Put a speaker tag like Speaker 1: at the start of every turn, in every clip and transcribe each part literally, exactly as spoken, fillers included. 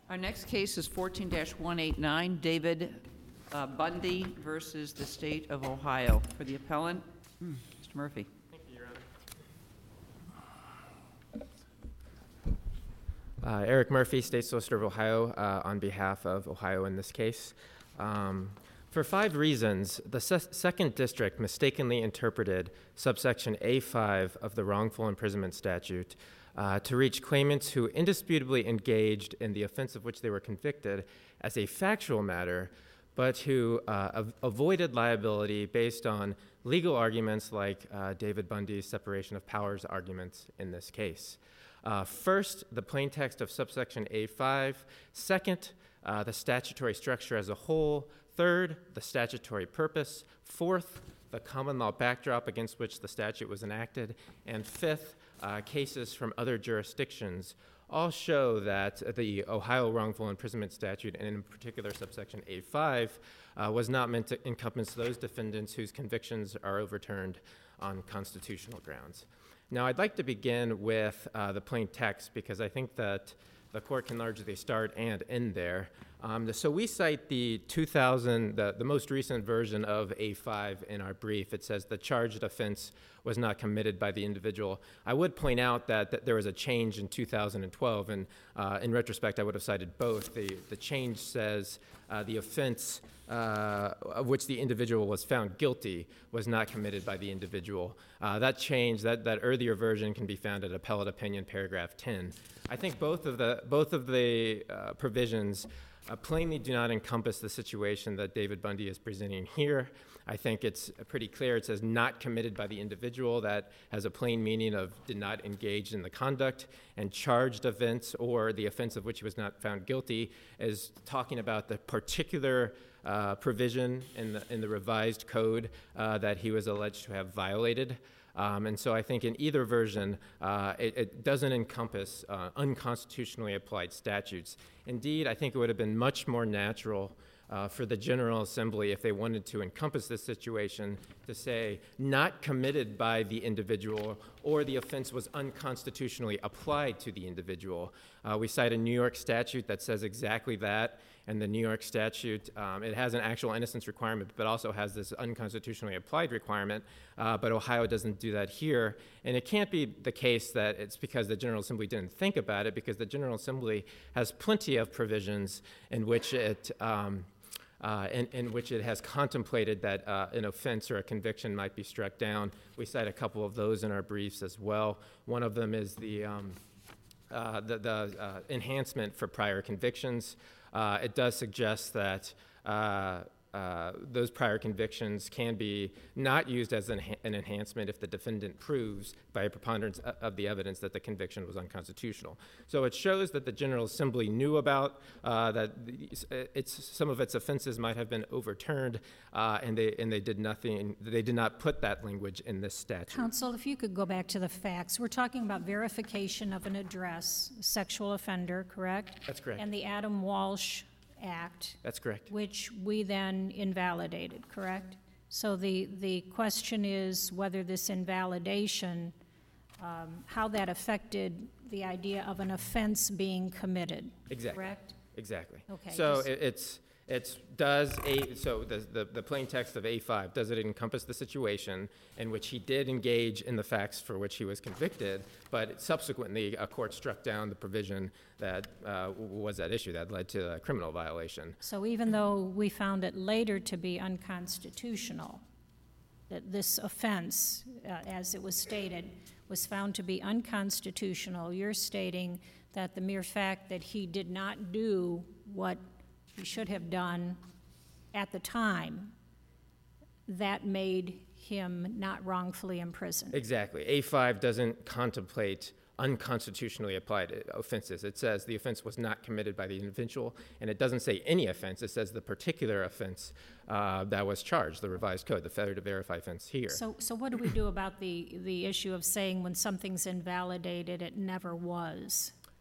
Speaker 1: Our next case is fourteen dash one eighty-nine, David uh, Bundy versus the State of Ohio. For the appellant, hmm. Mister Murphy.
Speaker 2: Thank you, Your Honor. Uh, Eric Murphy, State Solicitor of Ohio, uh, on behalf of Ohio in this case. Um, for five reasons, the se- Second District mistakenly interpreted subsection A five of the wrongful imprisonment statute Uh, to reach claimants who indisputably engaged in the offense of which they were convicted as a factual matter, but who uh, av- avoided liability based on legal arguments like uh, David Bundy's separation of powers arguments in this case. Uh, first, the plain text of subsection A five. Second, uh, the statutory structure as a whole. Third, the statutory purpose. Fourth, the common law backdrop against which the statute was enacted. And fifth, Uh, cases from other jurisdictions all show that the Ohio wrongful imprisonment statute, and in particular subsection A five, uh, was not meant to encompass those defendants whose convictions are overturned on constitutional grounds. Now, I'd like to begin with uh, the plain text because I think that the court can largely start and end there. Um, so we cite the two thousand, the, the most recent version of A five in our brief. It says the charged offense was not committed by the individual. I would point out that, that there was a change in two thousand twelve, and uh, in retrospect, I would have cited both. The, the change says uh, the offense uh, of which the individual was found guilty was not committed by the individual. Uh, that change, that, that earlier version can be found at Appellate Opinion, paragraph ten. I think both of the, both of the uh, provisions Uh, plainly do not encompass the situation that David Bundy is presenting here. I think it's pretty clear. It says not committed by the individual. That has a plain meaning of did not engage in the conduct. And charged offense, or the offense of which he was not found guilty, is talking about the particular uh, provision in the, in the revised code uh, that he was alleged to have violated. Um, and so I think in either version, uh, it, it doesn't encompass uh, unconstitutionally applied statutes. Indeed, I think it would have been much more natural uh, for the General Assembly, if they wanted to encompass this situation, to say not committed by the individual or the offense was unconstitutionally applied to the individual. Uh, we cite a New York statute that says exactly that. And the New York statute, um, it has an actual innocence requirement, but also has this unconstitutionally applied requirement. Uh, but Ohio doesn't do that here. And it can't be the case that it's because the General Assembly didn't think about it, because the General Assembly has plenty of provisions in which it um, uh, in, in which it has contemplated that uh, an offense or a conviction might be struck down. We cite a couple of those in our briefs as well. One of them is the um, uh, the, the uh, enhancement for prior convictions. Uh, it does suggest that uh, uh, those prior convictions can be not used as an, an enhancement if the defendant proves by a preponderance of the evidence that the conviction was unconstitutional. So it shows that the General Assembly knew about uh, that it's, some of its offenses might have been overturned, uh, and they and they did nothing. They did not put that language in this statute.
Speaker 3: Counsel, if you could go back to the facts. We're talking about verification of an address, sexual offender, correct?
Speaker 2: That's correct.
Speaker 3: And the Adam Walsh Act.
Speaker 2: That's correct.
Speaker 3: Which we then invalidated, correct? So the, the question is whether this invalidation, um, how that affected the idea of an offense being committed.
Speaker 2: Exactly.
Speaker 3: Correct?
Speaker 2: Exactly.
Speaker 3: Okay.
Speaker 2: So
Speaker 3: just,
Speaker 2: it, it's it's does a so the, the the plain text of A five, does it encompass the situation in which he did engage in the facts for which he was convicted, but subsequently a court struck down the provision that uh, was at issue that led to a criminal violation.
Speaker 3: So even though we found it later to be unconstitutional, that this offense, uh, as it was stated, was found to be unconstitutional, you're stating that the mere fact that he did not do what he should have done at the time, that made him not wrongfully imprisoned.
Speaker 2: Exactly. A five doesn't contemplate unconstitutionally applied offenses. It says the offense was not committed by the individual, and it doesn't say any offense. It says the particular offense uh, that was charged, the revised code, the failure to verify offense here.
Speaker 3: So, so what do we do about the, the issue of saying when something's invalidated, it never was?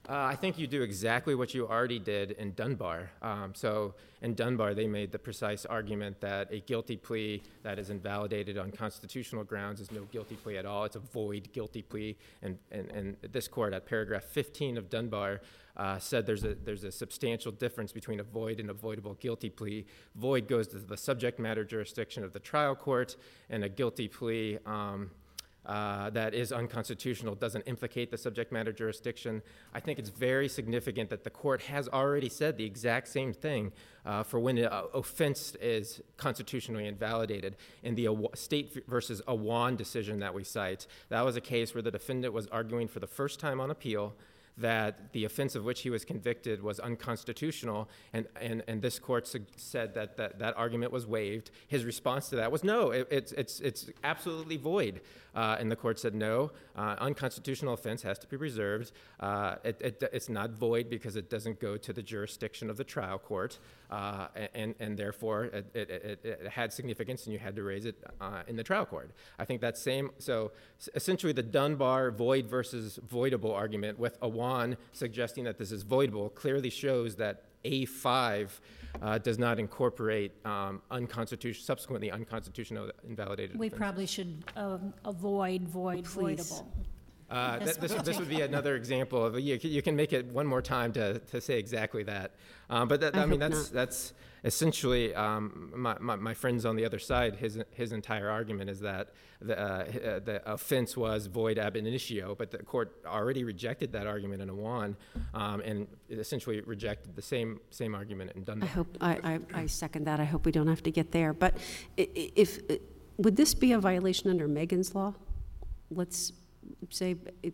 Speaker 2: Uh, I think you do exactly what you already did in Dunbar. Um, so in Dunbar, they made the precise argument that a guilty plea that is invalidated on constitutional grounds is no guilty plea at all. It's a void guilty plea. And, and, and this court at paragraph fifteen of Dunbar uh, said there's a, there's a substantial difference between a void and avoidable guilty plea. Void goes to the subject matter jurisdiction of the trial court, and a guilty plea um, Uh, that is unconstitutional, doesn't implicate the subject matter jurisdiction. I think it's very significant that the court has already said the exact same thing uh, for when an offense is constitutionally invalidated. In the Aw- State versus Awan decision that we cite, that was a case where the defendant was arguing for the first time on appeal that the offense of which he was convicted was unconstitutional, and, and, and this court su- said that, that that argument was waived. His response to that was, no, it, it's, it's, it's absolutely void. Uh, and the court said, no, uh, unconstitutional offense has to be reserved. Uh, it, it, it's not void because it doesn't go to the jurisdiction of the trial court, uh, and, and therefore it, it, it, it had significance and you had to raise it uh, in the trial court. I think that same, so essentially the Dunbar void versus voidable argument with Awan suggesting that this is voidable clearly shows that A five uh, does not incorporate um, unconstitutional, subsequently unconstitutional invalidated
Speaker 3: We
Speaker 2: offenses.
Speaker 3: probably should um, avoid void,
Speaker 4: Please.
Speaker 3: voidable.
Speaker 2: Uh,
Speaker 3: That's
Speaker 2: th- this,
Speaker 3: what
Speaker 2: this would be another example of, you, you can make it one more time to, to say exactly that. Um, but that,
Speaker 4: I
Speaker 2: I, mean,
Speaker 4: hope
Speaker 2: that's,
Speaker 4: not.
Speaker 2: that's essentially um, my, my, my friends on the other side, his, his entire argument is that the, uh, the offense was void ab initio, but the court already rejected that argument in Awan um, and essentially rejected the same, same argument in
Speaker 4: I
Speaker 2: Dunbar.
Speaker 4: hope, I, I, I second that. I hope we don't have to get there. But i- i- if, would this be a violation under Megan's Law? Let's say it-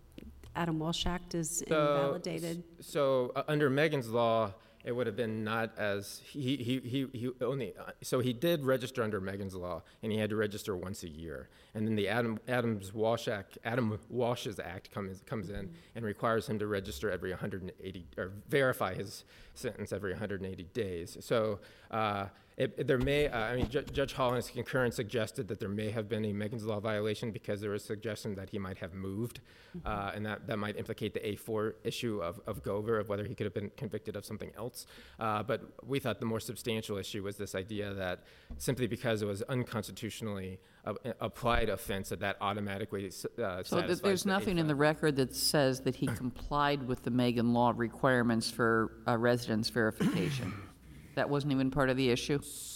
Speaker 4: Adam Walsh Act is
Speaker 2: So-
Speaker 4: invalidated.
Speaker 2: So uh, under Megan's Law, it would have been not as, he, he, he, he only, uh, so he did register under Megan's Law, and he had to register once a year. And then the Adam, Adams Walsh Act, Adam Walsh's Act comes, comes in and requires him to register every one hundred eighty, or verify his sentence every one hundred eighty days. So uh, it, it- there may, uh, I mean, Ju- Judge Hall in his concurrence suggested that there may have been a Megan's Law violation because there was suggestion that he might have moved, uh, and that, that might implicate the A four issue of, of Gover, of whether he could have been convicted of something else. Uh, but we thought the more substantial issue was this idea that simply because it was unconstitutionally uh, applied offense, that that automatically uh,
Speaker 1: So
Speaker 2: satisfies
Speaker 1: th- there's
Speaker 2: the A
Speaker 1: nothing in the
Speaker 2: five.
Speaker 1: record that says that he complied with the Megan law requirements for uh, residence verification. That wasn't even part of the issue?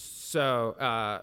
Speaker 2: So, uh,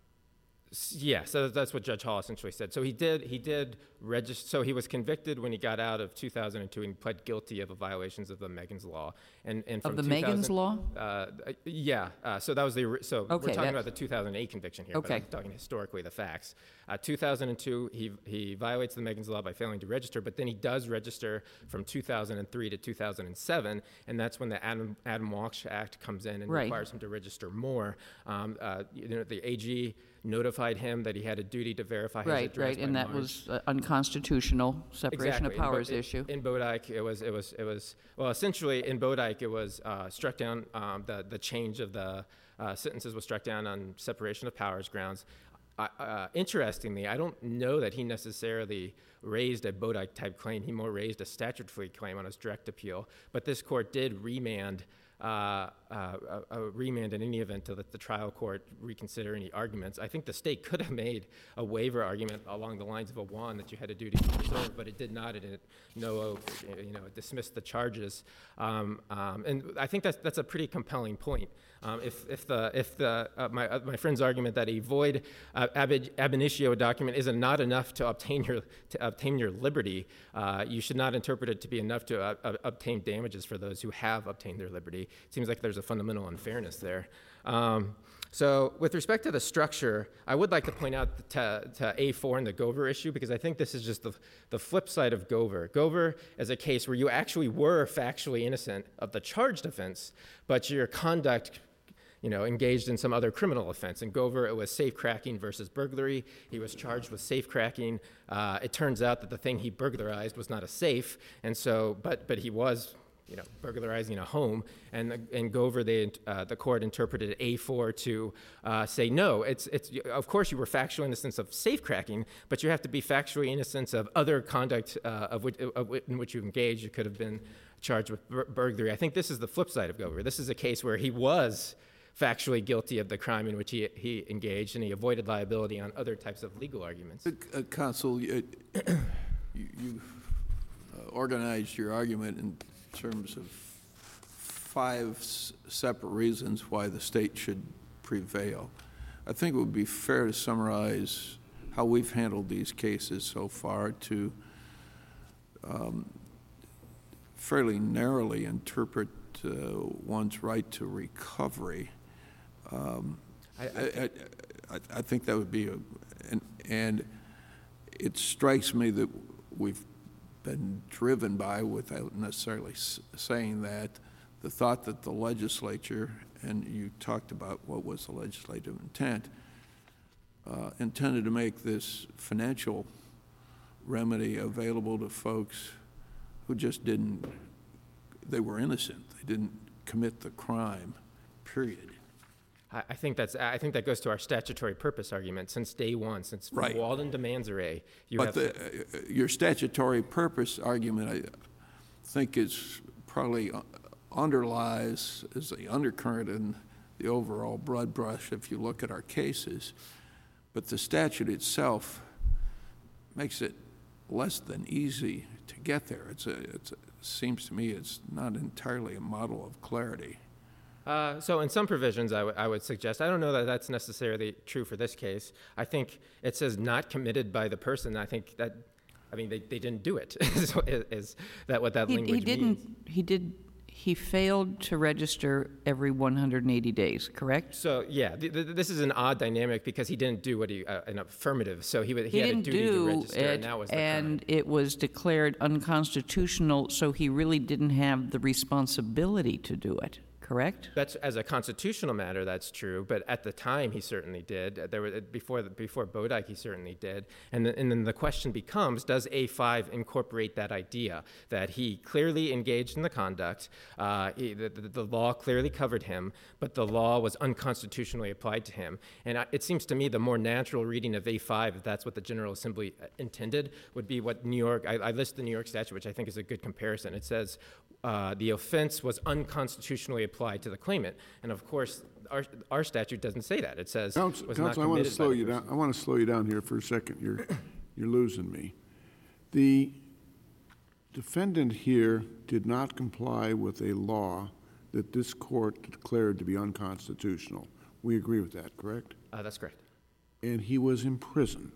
Speaker 2: s- yeah, so that's what Judge Hall essentially said. So he did, he did register, so he was convicted when he got out of two thousand two and pled guilty of the violations of the Megan's Law. And, and from
Speaker 1: Of the Megan's
Speaker 2: 2000
Speaker 1: law?
Speaker 2: Uh, yeah, uh, so that was the, ori- so we're
Speaker 1: Okay,
Speaker 2: talking
Speaker 1: that-
Speaker 2: about the two thousand eight conviction here, but
Speaker 1: Okay.
Speaker 2: I'm talking historically the facts. Uh, two thousand two, he, he violates the Megan's Law by failing to register, but then he does register from two thousand three to two thousand seven, and that's when the Adam, Adam Walsh Act comes in and
Speaker 1: Right.
Speaker 2: requires him to register more. Um, uh, you know, the A G notified him that he had a duty to verify his
Speaker 1: Right,
Speaker 2: address
Speaker 1: right,
Speaker 2: by
Speaker 1: and that
Speaker 2: March.
Speaker 1: was uh, unconstitutional, separation of
Speaker 2: Exactly. In Bo-
Speaker 1: powers
Speaker 2: in-
Speaker 1: issue.
Speaker 2: In Bodike, it was, it was, it was, well, essentially, in Bodike, it was uh, struck down, um, the, the change of the uh, sentences was struck down on separation of powers grounds. Uh, uh, interestingly, I don't know that he necessarily raised a Bodike-type claim. He more raised a statutory claim on his direct appeal. But this court did remand, uh, uh, a, a remand in any event to let the trial court reconsider any arguments. I think the state could have made a waiver argument along the lines of a one that you had a duty to preserve, but it did not. It didn't, no, you know, it dismissed the charges. Um, um, and I think that's, that's a pretty compelling point. Um, if, if the, if the, uh, my, uh, my friend's argument that a void uh, ab, ab initio document is not enough to obtain your, to obtain your liberty, uh, you should not interpret it to be enough to uh, uh, obtain damages for those who have obtained their liberty. It seems like there's a fundamental unfairness there. Um, so with respect to the structure, I would like to point out to, to A four and the Gover issue, because I think this is just the, the flip side of Gover. Gover is a case where you actually were factually innocent of the charged offense, but your conduct, you know, engaged in some other criminal offense. In Gover, it was safe-cracking versus burglary. He was charged with safe-cracking. Uh, it turns out that the thing he burglarized was not a safe, and so, but, but he was you know, burglarizing a home, and and Gover, they, uh, the court interpreted A four to uh, say no. It's it's of course you were factually innocent of safecracking, but you have to be factually innocent of other conduct uh, of which of which, in which you engaged. You could have been charged with bur- burglary. I think this is the flip side of Gover. This is a case where he was factually guilty of the crime in which he he engaged, and he avoided liability on other types of legal arguments.
Speaker 5: Uh, uh, Counsel, you, you, you uh, organized your argument in terms of five s- separate reasons why the state should prevail. I think it would be fair to summarize how we've handled these cases so far to um, fairly narrowly interpret uh, one's right to recovery. Um,
Speaker 2: I, I,
Speaker 5: I, I, I think that would be a, and, and it strikes me that we've been driven by, without necessarily s- saying that, the thought that the legislature, and you talked about what was the legislative intent, uh, intended to make this financial remedy available to folks who just didn't, they were innocent. They didn't commit the crime, period.
Speaker 2: I I think that's. I think that goes to our statutory purpose argument. Since day one, since from
Speaker 5: Right.
Speaker 2: Walden to Manzaray, you
Speaker 5: But
Speaker 2: have.
Speaker 5: the,
Speaker 2: to,
Speaker 5: uh, your statutory purpose argument, I think, is probably uh, underlies, is the undercurrent in the overall broad brush if you look at our cases. But the statute itself makes it less than easy to get there. It's a, it's a, it seems to me it's not entirely a model of clarity.
Speaker 2: Uh, so in some provisions, I, w- I would suggest, I don't know that that's necessarily true for this case. I think it says not committed by the person. I think that, I mean, they, they didn't do it. is, is that what that
Speaker 1: He,
Speaker 2: language
Speaker 1: he didn't,
Speaker 2: means?
Speaker 1: he did, he failed to register every one hundred eighty days, correct?
Speaker 2: So yeah, th- th- this is an odd dynamic because he didn't do what he, uh, an affirmative, so he, would, he,
Speaker 1: He
Speaker 2: had a
Speaker 1: didn't
Speaker 2: duty to
Speaker 1: do
Speaker 2: register,
Speaker 1: it,
Speaker 2: and that was the
Speaker 1: and
Speaker 2: crime.
Speaker 1: it was declared unconstitutional, so he really didn't have the responsibility to do it, correct?
Speaker 2: That's, as a constitutional matter, that's true, but at the time he certainly did. There were, before, the, before Bodike, he certainly did. And, the, and then the question becomes, does A five incorporate that idea that he clearly engaged in the conduct, uh, he, the, the, the law clearly covered him, but the law was unconstitutionally applied to him? And I, it seems to me the more natural reading of A five, if that's what the General Assembly intended, would be what New York, I, I list the New York statute, which I think is a good comparison. It says uh, the offense was unconstitutionally applied to the claimant. And of course, our, our statute doesn't say that. It says
Speaker 6: Counsel,
Speaker 2: was not
Speaker 6: Counsel, I want to
Speaker 2: committed by
Speaker 6: slow
Speaker 2: the
Speaker 6: you
Speaker 2: person.
Speaker 6: down. I want to slow you down here for a second. You're, you're losing me. The defendant here did not comply with a law that this court declared to be unconstitutional. We agree with that, correct?
Speaker 2: Uh, that's correct.
Speaker 6: And he was imprisoned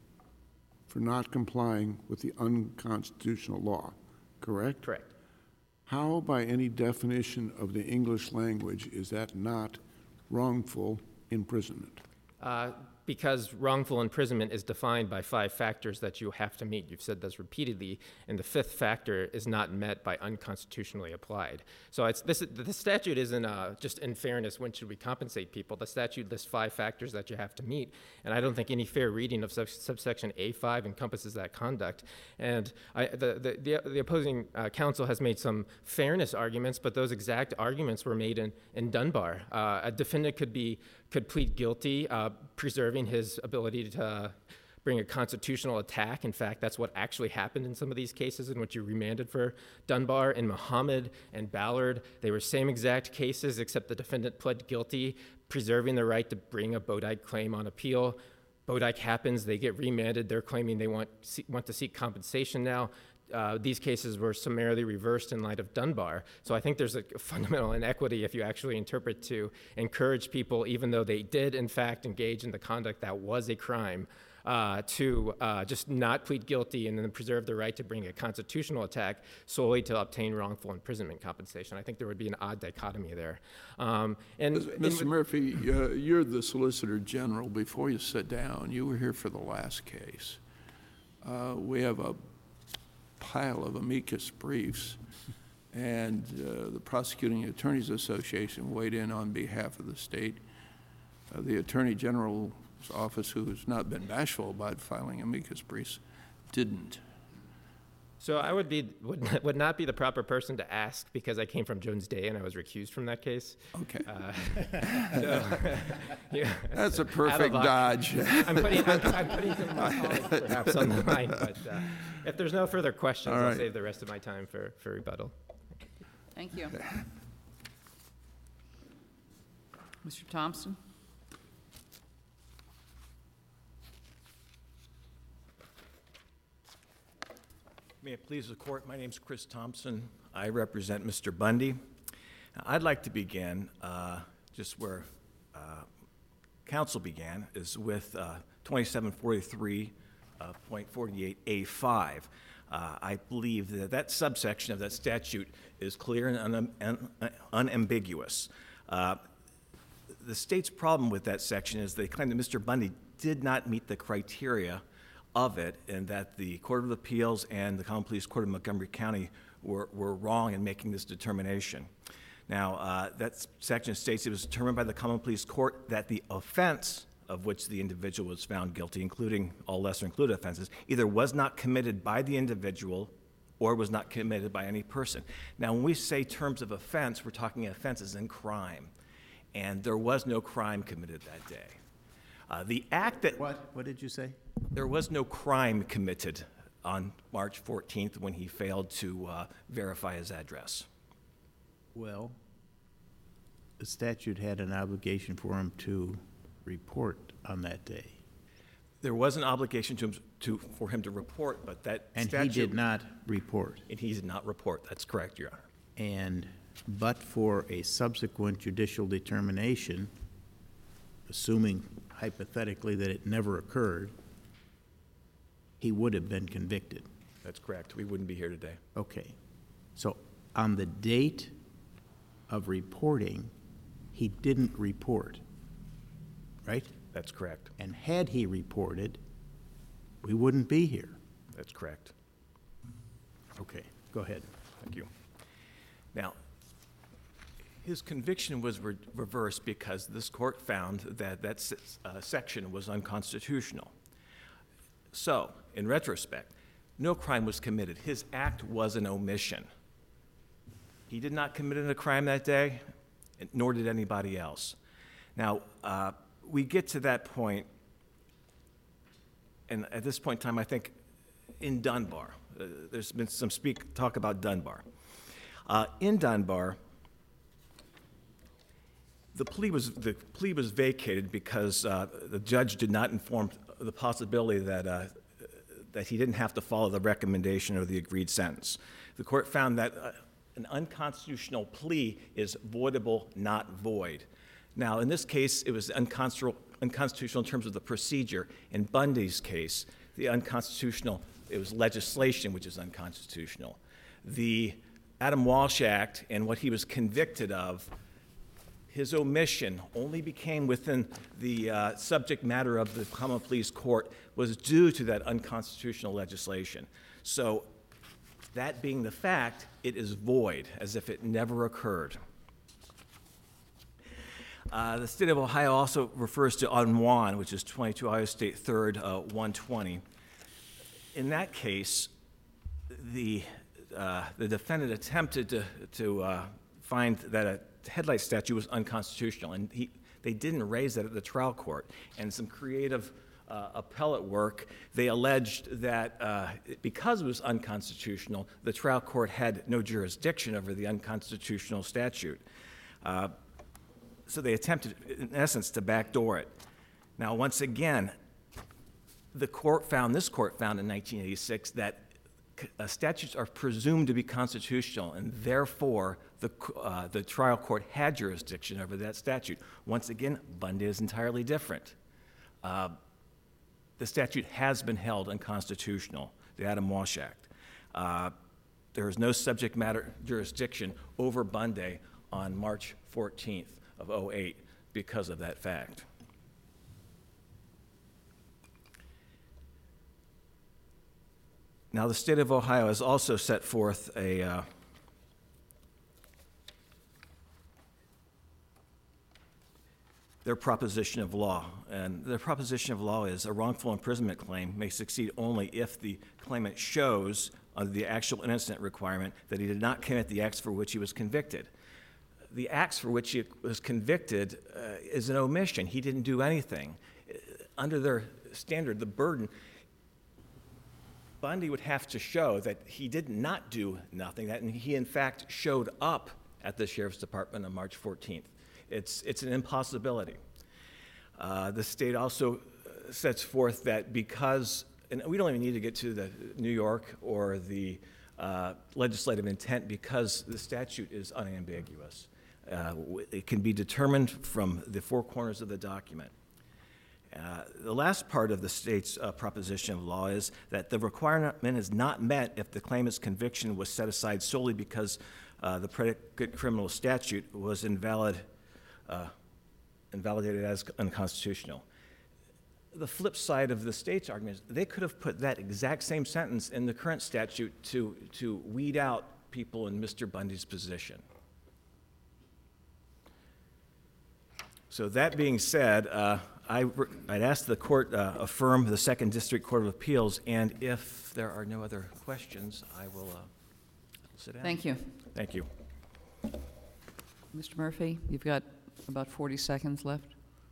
Speaker 6: for not complying with the unconstitutional law, correct?
Speaker 2: Correct.
Speaker 6: How, by any definition of the English language, is that not wrongful imprisonment?
Speaker 2: Uh, because wrongful imprisonment is defined by five factors that you have to meet. You've said this repeatedly, and the fifth factor is not met by unconstitutionally applied. So it's this. The statute isn't uh, just in fairness, when should we compensate people? The statute lists five factors that you have to meet, and I don't think any fair reading of sub- subsection A five encompasses that conduct. And I, the, the, the, the opposing uh, counsel has made some fairness arguments, but those exact arguments were made in, in Dunbar. Uh, a defendant could be could plead guilty, uh, preserving his ability to uh, bring a constitutional attack. In fact, that's what actually happened in some of these cases in which you remanded for Dunbar. In Muhammad and Ballard, they were same exact cases, except the defendant pled guilty, preserving the right to bring a Bodike claim on appeal. Bodike happens, they get remanded, they're claiming they want, want to seek compensation now. Uh, these cases were summarily reversed in light of Dunbar. So I think there's a fundamental inequity if you actually interpret to encourage people, even though they did in fact engage in the conduct that was a crime, uh, to uh, just not plead guilty and then preserve the right to bring a constitutional attack solely to obtain wrongful imprisonment compensation. I think there would be an odd dichotomy there. Um, and
Speaker 5: Mister
Speaker 2: in-
Speaker 5: Murphy, uh, you're the Solicitor General. Before you sit down, you were here for the last case. Uh, we have a pile of amicus briefs, and uh, the Prosecuting Attorneys Association weighed in on behalf of the state. Uh, the Attorney General's office, who has not been bashful about filing amicus briefs, didn't.
Speaker 2: So I would be would, would not be the proper person to ask because I came from Jones Day and I was recused from that case.
Speaker 5: Okay.
Speaker 2: Uh, so, yeah,
Speaker 5: That's a
Speaker 2: out of
Speaker 5: perfect
Speaker 2: luck.
Speaker 5: dodge.
Speaker 2: I'm putting, I'm, I'm putting some of my colleagues perhaps on the line, but uh, if there's no further questions,
Speaker 5: All
Speaker 2: I'll
Speaker 5: right.
Speaker 2: save the rest of my time for, for rebuttal.
Speaker 1: Thank you. Mister Thompson?
Speaker 7: May it please the court, my name's Chris Thompson. I represent Mister Bundy. I'd like to begin uh, just where uh, counsel began, is with uh, twenty-seven forty-three point forty-eight A five. Uh, I believe that that subsection of that statute is clear and un- un- unambiguous. Uh, the state's problem with that section is they claim that Mister Bundy did not meet the criteria of it, and that the Court of Appeals and the Common Pleas Court of Montgomery County were, were wrong in making this determination. Now, uh, that section states it was determined by the Common Pleas Court that the offense of which the individual was found guilty, including all lesser included offenses, either was not committed by the individual or was not committed by any person. Now, when we say terms of offense, we're talking offenses in crime, and there was no crime committed that day. Uh, the act that
Speaker 8: What? What did you say?
Speaker 7: there was no crime committed on March fourteenth when he failed to uh, verify his address.
Speaker 8: Well, the statute had an obligation for him to report on that day.
Speaker 7: There was an obligation to him to, for him to report, but that
Speaker 8: And
Speaker 7: statute...
Speaker 8: he did not report.
Speaker 7: And he did not report. That's correct, Your Honor.
Speaker 8: And but for a subsequent judicial determination, assuming hypothetically that it never occurred, he would have been convicted.
Speaker 7: That's correct. We wouldn't be here today.
Speaker 8: Okay. So on the date of reporting, he didn't report, right?
Speaker 7: That's correct.
Speaker 8: And had he reported, we wouldn't be here.
Speaker 7: That's correct.
Speaker 8: Okay, go ahead.
Speaker 7: Thank you. Now, his conviction was re- reversed because this court found that that s- uh, section was unconstitutional. So, in retrospect, no crime was committed. His act was an omission. He did not commit a crime that day, and nor did anybody else. Now, uh, we get to that point, and at this point in time, I think in Dunbar, uh, there's been some speak talk about Dunbar. Uh, in Dunbar, the plea was the plea was vacated because uh, the judge did not inform the possibility that uh, that he didn't have to follow the recommendation or the agreed sentence. The court found that uh, an unconstitutional plea is voidable, not void. Now, in this case, it was unconstitutional, unconstitutional in terms of the procedure. In Bundy's case, the unconstitutional, it was legislation which is unconstitutional. The Adam Walsh Act and what he was convicted of, his omission only became within the uh, subject matter of the Common Pleas Court was due to that unconstitutional legislation. So that being the fact, it is void, as if it never occurred. Uh, the state of Ohio also refers to unwan, which is twenty-two Ohio State third, uh, one twenty. In that case, the uh, the defendant attempted to to uh, find that a headlight statute was unconstitutional, and he they didn't raise that at the trial court. And some creative uh, appellate work, they alleged that uh, because it was unconstitutional, the trial court had no jurisdiction over the unconstitutional statute. Uh, so they attempted, in essence, to backdoor it. Now, once again, the court found, this court found in nineteen eighty-six that uh, statutes are presumed to be constitutional, and therefore the, uh, the trial court had jurisdiction over that statute. Once again, Bundy is entirely different. Uh, the statute has been held unconstitutional, the Adam Walsh Act. Uh, there is no subject matter jurisdiction over Bundy on March fourteenth of oh eight because of that fact. Now, the state of Ohio has also set forth a uh, their proposition of law. And their proposition of law is a wrongful imprisonment claim may succeed only if the claimant shows under the actual innocent requirement that he did not commit the acts for which he was convicted. The acts for which he was convicted uh, is an omission. He didn't do anything. Under their standard, the burden, Bundy would have to show that he did not do nothing, that he in fact showed up at the Sheriff's Department on March fourteenth. It's, it's an impossibility. Uh, the state also sets forth that because, and we don't even need to get to the New York or the uh, legislative intent, because the statute is unambiguous. Uh, it can be determined from the four corners of the document. Uh, the last part of the state's uh, proposition of law is that the requirement is not met if the claimant's conviction was set aside solely because uh, the predicate criminal statute was invalid, uh, invalidated as unconstitutional. The flip side of the state's argument is they could have put that exact same sentence in the current statute to, to weed out people in Mister Bundy's position. So that being said, uh, I, I'd ask the court uh, affirm the Second District Court of Appeals, and if there are no other questions, I will uh, sit down.
Speaker 1: Thank you.
Speaker 7: Thank you.
Speaker 1: Mister Murphy, you've got about forty seconds left.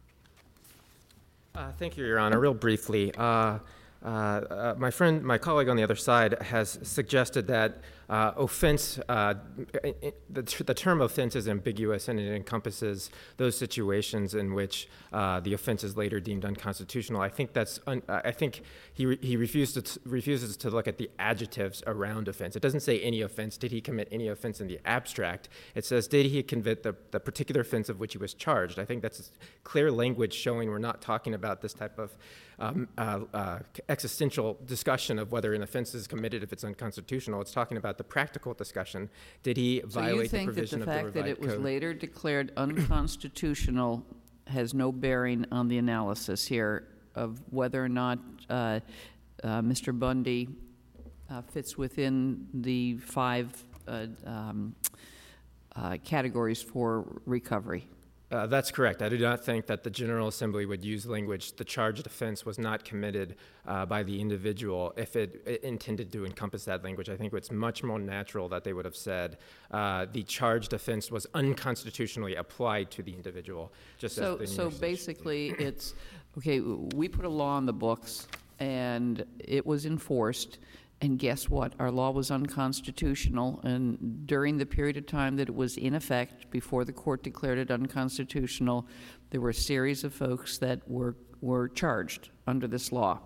Speaker 2: Uh, thank you, Your Honor. Real briefly, uh, uh, uh, my friend, my colleague on the other side has suggested that uh, offense, uh, the, the term offense is ambiguous and it encompasses those situations in which uh, the offense is later deemed unconstitutional. I think that's, un, I think he, re, he refused to, refuses to look at the adjectives around offense. It doesn't say any offense. Did he commit any offense in the abstract? It says, did he commit the, the particular offense of which he was charged? I think that's clear language showing we're not talking about this type of um, uh, uh, existential discussion of whether an offense is committed if it's unconstitutional. It's talking about the practical discussion. Did he violate the provision of the
Speaker 1: So you think that the fact that it was
Speaker 2: code?
Speaker 1: later declared unconstitutional has no bearing on the analysis here of whether or not uh, uh, Mister Bundy uh, fits within the five uh, um, uh, categories for recovery?
Speaker 2: Uh, that's correct. I do not think that the General Assembly would use language, the charged offense was not committed uh, by the individual, if it, it intended to encompass that language. I think it's much more natural that they would have said uh, the charged offense was unconstitutionally applied to the individual. Just
Speaker 1: So,
Speaker 2: as the
Speaker 1: so
Speaker 2: New York
Speaker 1: basically, it's, okay, we put a law on the books, and it was enforced, and guess what? Our law was unconstitutional, and during the period of time that it was in effect, before the court declared it unconstitutional, there were a series of folks that were, were charged under this law.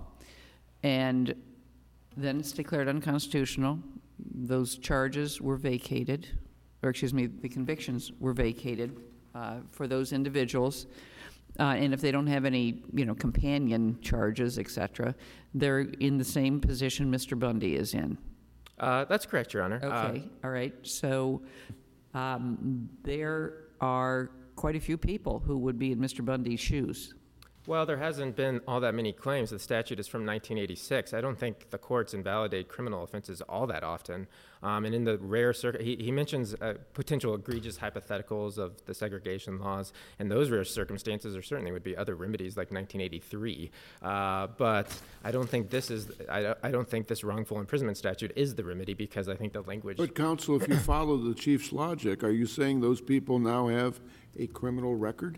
Speaker 1: And then it's declared unconstitutional. Those charges were vacated, or excuse me, the convictions were vacated uh, for those individuals. Uh, and if they don't have any, you know, companion charges, et cetera, they're in the same position Mister Bundy is in.
Speaker 2: Uh, that's correct, Your Honor.
Speaker 1: Okay,
Speaker 2: Uh,
Speaker 1: all right. So um, there are quite a few people who would be in Mister Bundy's shoes.
Speaker 2: Well, there hasn't been all that many claims. The statute is from nineteen eighty-six. I don't think the courts invalidate criminal offenses all that often. Um, and in the rare circ- he, he mentions uh, potential egregious hypotheticals of the segregation laws, and those rare circumstances there certainly would be other remedies like nineteen eighty-three. Uh, but I don't think this is. I, I don't think this wrongful imprisonment statute is the remedy, because I think the language.
Speaker 6: But counsel, if you follow the chief's logic, are you saying those people now have a criminal record?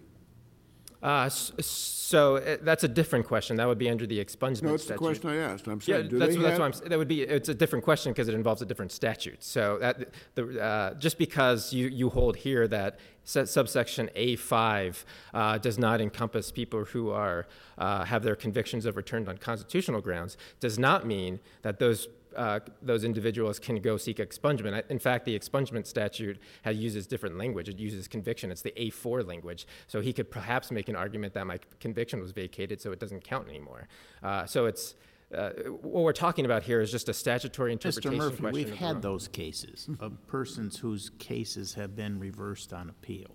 Speaker 2: Uh, s- so uh, that's a different question. That would be under the expungement
Speaker 6: No, it's the
Speaker 2: statute.
Speaker 6: question I asked. I'm
Speaker 2: Yeah,
Speaker 6: saying, do
Speaker 2: that's,
Speaker 6: they
Speaker 2: that's
Speaker 6: have?
Speaker 2: what I'm. s- That would be. It's a different question because it involves a different statute. So that the uh, just because you you hold here that su- subsection A five uh, does not encompass people who are uh, have their convictions overturned on constitutional grounds does not mean that those. Uh, those individuals can go seek expungement. I- In fact, the expungement statute has, uses different language. It uses conviction. It's the A four language. So he could perhaps make an argument that my conviction was vacated, so it doesn't count anymore. Uh, so it's uh, what we're talking about here is just a statutory
Speaker 8: Mister
Speaker 2: interpretation
Speaker 8: Murphy,
Speaker 2: question.
Speaker 8: we've
Speaker 2: of the
Speaker 8: had
Speaker 2: law.
Speaker 8: those cases of persons whose cases have been reversed on appeal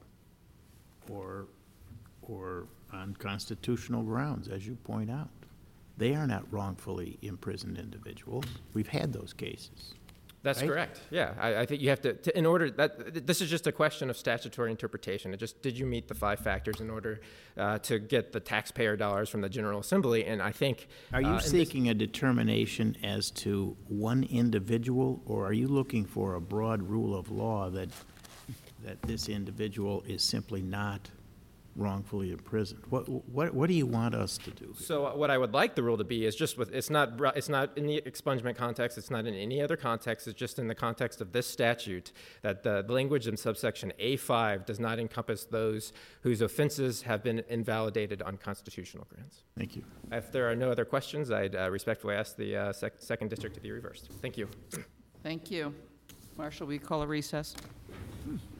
Speaker 8: or, or on constitutional grounds, as you point out. They are not wrongfully imprisoned individuals. We've had those cases.
Speaker 2: That's
Speaker 8: right?
Speaker 2: correct. Yeah, I, I think you have to, to, in order, that, this is just a question of statutory interpretation. It just, did you meet the five factors in order uh, to get the taxpayer dollars from the General Assembly? And I think.
Speaker 8: Are
Speaker 2: uh,
Speaker 8: you
Speaker 2: in this-
Speaker 8: seeking a determination as to one individual, or are you looking for a broad rule of law that, that this individual is simply not wrongfully imprisoned? What, what, what do you want us to do here?
Speaker 2: So what I would like the rule to be is just with, it's not, bro- it's not in the expungement context, it's not in any other context, it's just in the context of this statute, that the language in subsection A five does not encompass those whose offenses have been invalidated on constitutional grounds.
Speaker 8: Thank you.
Speaker 2: If there are no other questions, I'd uh, respectfully ask the uh, sec- second district to be reversed. Thank you.
Speaker 1: Thank you. Marshall, will you call a recess?